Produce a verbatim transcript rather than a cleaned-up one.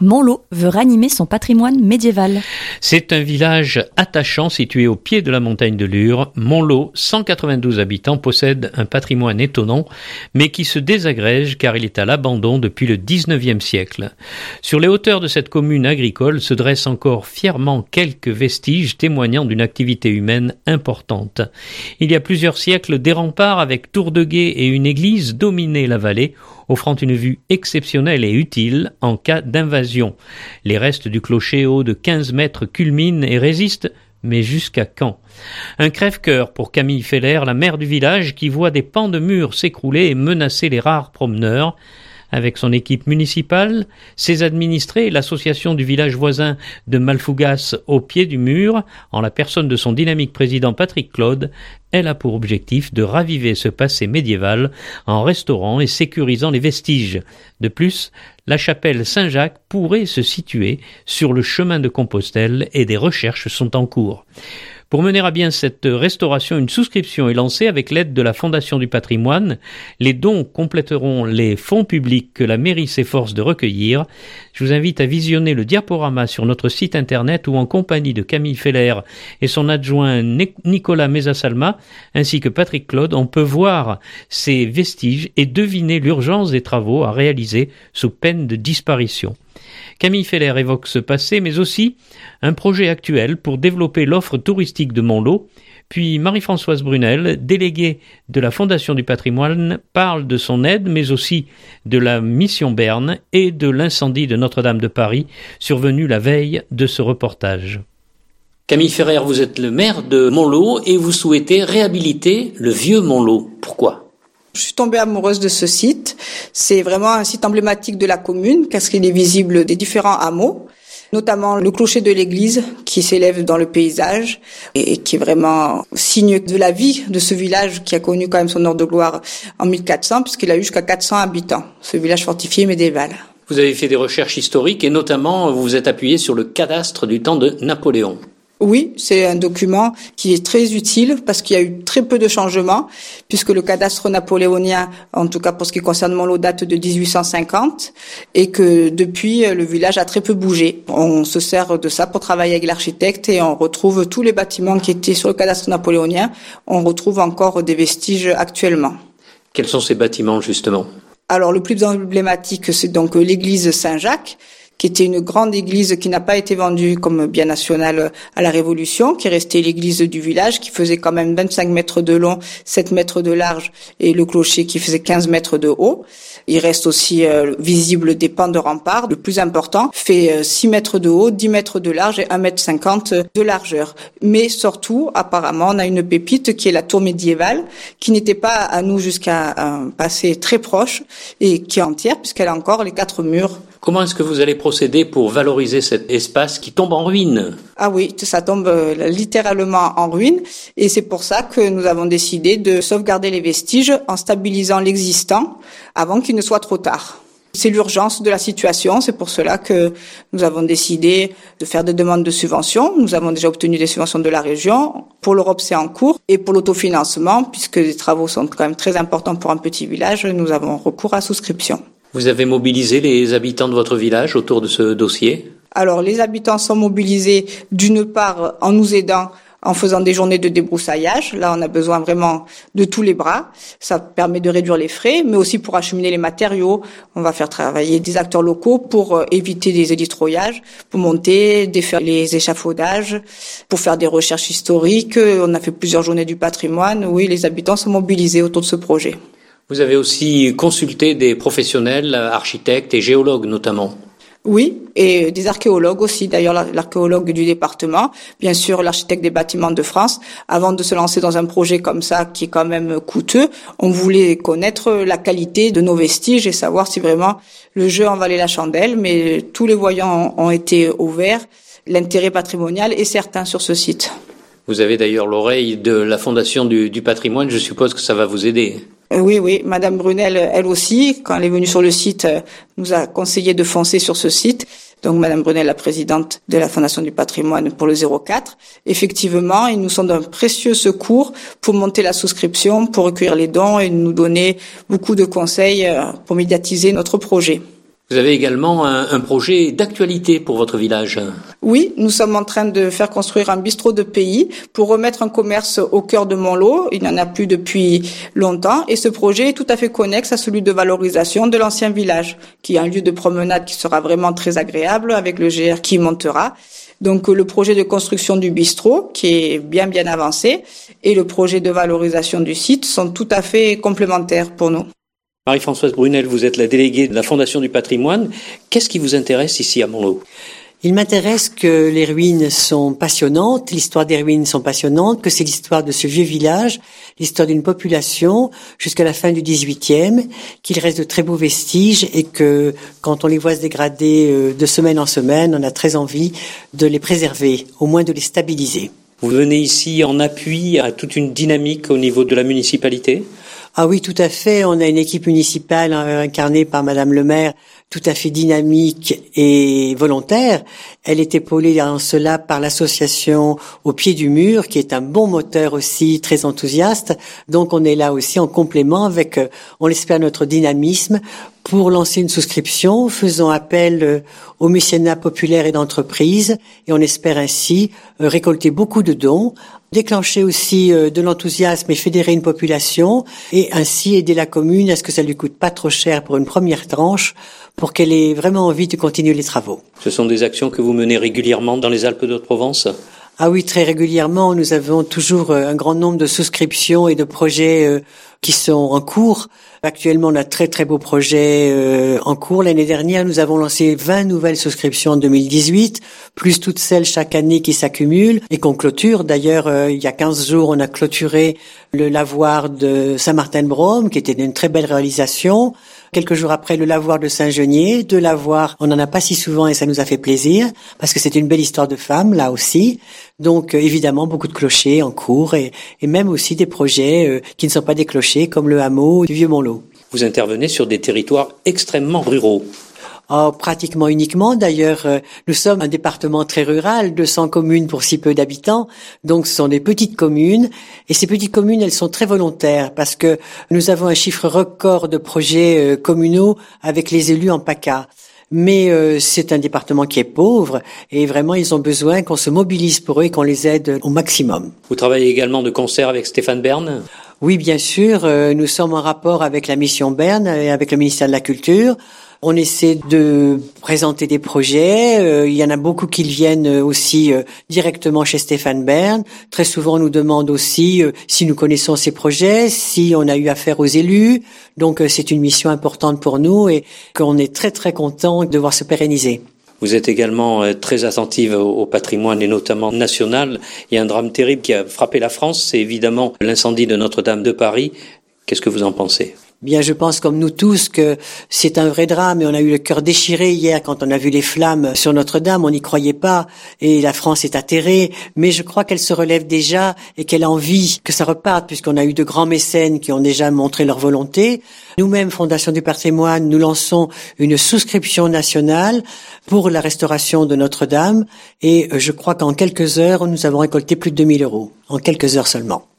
Montlot veut ranimer son patrimoine médiéval. C'est un village attachant situé au pied de la montagne de Lure. Montlot, cent quatre-vingt-douze habitants, possède un patrimoine étonnant, mais qui se désagrège car il est à l'abandon depuis le dix-neuvième siècle. Sur les hauteurs de cette commune agricole se dressent encore fièrement quelques vestiges témoignant d'une activité humaine importante. Il y a plusieurs siècles, des remparts avec tour de guet et une église dominaient la vallée, offrant une vue exceptionnelle et utile en cas d'invasion. Les restes du clocher haut de quinze mètres culminent et résistent, mais jusqu'à quand? Un crève-cœur pour Camille Feller, la mère du village, qui voit des pans de murs s'écrouler et menacer les rares promeneurs. Avec son équipe municipale, ses administrés et l'association du village voisin de Malfougas au pied du mur, en la personne de son dynamique président Patrick Claude, elle a pour objectif de raviver ce passé médiéval en restaurant et sécurisant les vestiges. De plus, la chapelle Saint-Jacques pourrait se situer sur le chemin de Compostelle et des recherches sont en cours. Pour mener à bien cette restauration, une souscription est lancée avec l'aide de la Fondation du patrimoine. Les dons compléteront les fonds publics que la mairie s'efforce de recueillir. Je vous invite à visionner le diaporama sur notre site internet où, en compagnie de Camille Feller et son adjoint Nicolas Mezasalma, ainsi que Patrick Claude, on peut voir ces vestiges et deviner l'urgence des travaux à réaliser sous peine de disparition. Camille Feller évoque ce passé, mais aussi un projet actuel pour développer l'offre touristique de Montlot. Puis Marie-Françoise Brunel, déléguée de la Fondation du patrimoine, parle de son aide, mais aussi de la mission Berne et de l'incendie de Notre-Dame de Paris, survenu la veille de ce reportage. Camille Feller, vous êtes le maire de Montlot et vous souhaitez réhabiliter le vieux Montlot. Pourquoi ? Je suis tombée amoureuse de ce site. C'est vraiment un site emblématique de la commune parce qu'il est visible des différents hameaux, notamment le clocher de l'église qui s'élève dans le paysage et qui est vraiment signe de la vie de ce village qui a connu quand même son heure de gloire en mille quatre cents puisqu'il a eu jusqu'à quatre cents habitants, ce village fortifié médiéval. Vous avez fait des recherches historiques et notamment vous vous êtes appuyé sur le cadastre du temps de Napoléon. Oui, c'est un document qui est très utile parce qu'il y a eu très peu de changements puisque le cadastre napoléonien, en tout cas pour ce qui concerne Montlot, date de dix-huit cent cinquante et que depuis, le village a très peu bougé. On se sert de ça pour travailler avec l'architecte et on retrouve tous les bâtiments qui étaient sur le cadastre napoléonien. On retrouve encore des vestiges actuellement. Quels sont ces bâtiments justement ? Alors le plus emblématique, c'est donc l'église Saint-Jacques, qui était une grande église qui n'a pas été vendue comme bien national à la Révolution, qui est restée l'église du village, qui faisait quand même vingt-cinq mètres de long, sept mètres de large, et le clocher qui faisait quinze mètres de haut. Il reste aussi euh, visible des pans de rempart. Le plus important fait euh, six mètres de haut, dix mètres de large et un mètre cinquante de largeur. Mais surtout, apparemment, on a une pépite qui est la tour médiévale, qui n'était pas à nous jusqu'à un passé très proche et qui est entière puisqu'elle a encore les quatre murs. Comment est-ce que vous allez procéder pour valoriser cet espace qui tombe en ruine ? Ah oui, ça tombe littéralement en ruine et c'est pour ça que nous avons décidé de sauvegarder les vestiges en stabilisant l'existant avant qu'il ne soit trop tard. C'est l'urgence de la situation, c'est pour cela que nous avons décidé de faire des demandes de subventions. Nous avons déjà obtenu des subventions de la région. Pour l'Europe, c'est en cours. Et pour l'autofinancement, puisque les travaux sont quand même très importants pour un petit village, nous avons recours à souscription. Vous avez mobilisé les habitants de votre village autour de ce dossier ? Alors, les habitants sont mobilisés d'une part en nous aidant en faisant des journées de débroussaillage. Là, on a besoin vraiment de tous les bras. Ça permet de réduire les frais, mais aussi pour acheminer les matériaux. On va faire travailler des acteurs locaux pour éviter des éditroyages, pour monter, défaire les échafaudages, pour faire des recherches historiques. On a fait plusieurs journées du patrimoine. Oui, les habitants sont mobilisés autour de ce projet. Vous avez aussi consulté des professionnels, architectes et géologues notamment. Oui, et des archéologues aussi, d'ailleurs l'archéologue du département, bien sûr l'architecte des bâtiments de France. Avant de se lancer dans un projet comme ça, qui est quand même coûteux, on voulait connaître la qualité de nos vestiges et savoir si vraiment le jeu en valait la chandelle, mais tous les voyants ont été ouverts. L'intérêt patrimonial est certain sur ce site. Vous avez d'ailleurs l'oreille de la Fondation du, du patrimoine, je suppose que ça va vous aider. Oui, oui, Madame Brunel, elle aussi, quand elle est venue sur le site, nous a conseillé de foncer sur ce site. Donc Madame Brunel, la présidente de la Fondation du patrimoine pour le zéro quatre. Effectivement, ils nous sont d'un précieux secours pour monter la souscription, pour recueillir les dons et nous donner beaucoup de conseils pour médiatiser notre projet. Vous avez également un, un projet d'actualité pour votre village. Oui, nous sommes en train de faire construire un bistrot de pays pour remettre un commerce au cœur de Montlot. Il n'y en a plus depuis longtemps et ce projet est tout à fait connexe à celui de valorisation de l'ancien village, qui est un lieu de promenade qui sera vraiment très agréable avec le G R qui montera. Donc le projet de construction du bistrot qui est bien bien avancé et le projet de valorisation du site sont tout à fait complémentaires pour nous. Marie-Françoise Brunel, vous êtes la déléguée de la Fondation du patrimoine. Qu'est-ce qui vous intéresse ici à Montlot ? Il m'intéresse que les ruines sont passionnantes, l'histoire des ruines sont passionnantes, que c'est l'histoire de ce vieux village, l'histoire d'une population jusqu'à la fin du dix-huitième, qu'il reste de très beaux vestiges et que quand on les voit se dégrader de semaine en semaine, on a très envie de les préserver, au moins de les stabiliser. Vous venez ici en appui à toute une dynamique au niveau de la municipalité ? Ah oui, tout à fait. On a une équipe municipale incarnée par Madame le maire, tout à fait dynamique et volontaire. Elle est épaulée en cela par l'association Au Pied du Mur, qui est un bon moteur aussi, très enthousiaste. Donc on est là aussi en complément avec, on l'espère, notre dynamisme pour lancer une souscription, faisant appel au mécénat populaire et d'entreprise, et on espère ainsi récolter beaucoup de dons, déclencher aussi de l'enthousiasme et fédérer une population, et ainsi aider la commune à ce que ça lui coûte pas trop cher pour une première tranche, pour qu'elle ait vraiment envie de continuer les travaux. Ce sont des actions que vous menez régulièrement dans les Alpes de Haute-Provence ? Ah oui, très régulièrement. Nous avons toujours un grand nombre de souscriptions et de projets qui sont en cours. Actuellement, on a très très beaux projets euh, en cours. L'année dernière, nous avons lancé vingt nouvelles souscriptions en deux mille dix-huit, plus toutes celles chaque année qui s'accumulent et qu'on clôture. D'ailleurs, euh, il y a quinze jours, on a clôturé le lavoir de Saint-Martin-de-Brome, qui était une très belle réalisation. Quelques jours après, le lavoir de Saint-Genier. Deux lavoirs, on n'en a pas si souvent et ça nous a fait plaisir, parce que c'est une belle histoire de femme, là aussi. Donc, euh, évidemment, beaucoup de clochers en cours et, et même aussi des projets euh, qui ne sont pas des clochers, comme le hameau du Vieux-Montlot. Vous intervenez sur des territoires extrêmement ruraux. Oh, pratiquement uniquement. D'ailleurs, euh, nous sommes un département très rural, deux cents communes pour si peu d'habitants. Donc, ce sont des petites communes. Et ces petites communes, elles sont très volontaires parce que nous avons un chiffre record de projets euh, communaux avec les élus en PACA. Mais euh, c'est un département qui est pauvre et vraiment, ils ont besoin qu'on se mobilise pour eux et qu'on les aide au maximum. Vous travaillez également de concert avec Stéphane Bern ? Oui, bien sûr. Euh, nous sommes en rapport avec la mission Bern et avec le ministère de la Culture. On essaie de présenter des projets. Euh, il y en a beaucoup qui viennent aussi euh, directement chez Stéphane Bern. Très souvent, on nous demande aussi euh, si nous connaissons ces projets, si on a eu affaire aux élus. Donc, euh, c'est une mission importante pour nous et qu'on est très, très content de voir se pérenniser. Vous êtes également très attentive au patrimoine et notamment national. Il y a un drame terrible qui a frappé la France, c'est évidemment l'incendie de Notre-Dame de Paris. Qu'est-ce que vous en pensez ? Bien, je pense comme nous tous que c'est un vrai drame et on a eu le cœur déchiré hier quand on a vu les flammes sur Notre-Dame. On n'y croyait pas et la France est atterrée. Mais je crois qu'elle se relève déjà et qu'elle a envie que ça reparte puisqu'on a eu de grands mécènes qui ont déjà montré leur volonté. Nous-mêmes, Fondation du patrimoine, nous lançons une souscription nationale pour la restauration de Notre-Dame et je crois qu'en quelques heures, nous avons récolté plus de deux mille euros. En quelques heures seulement.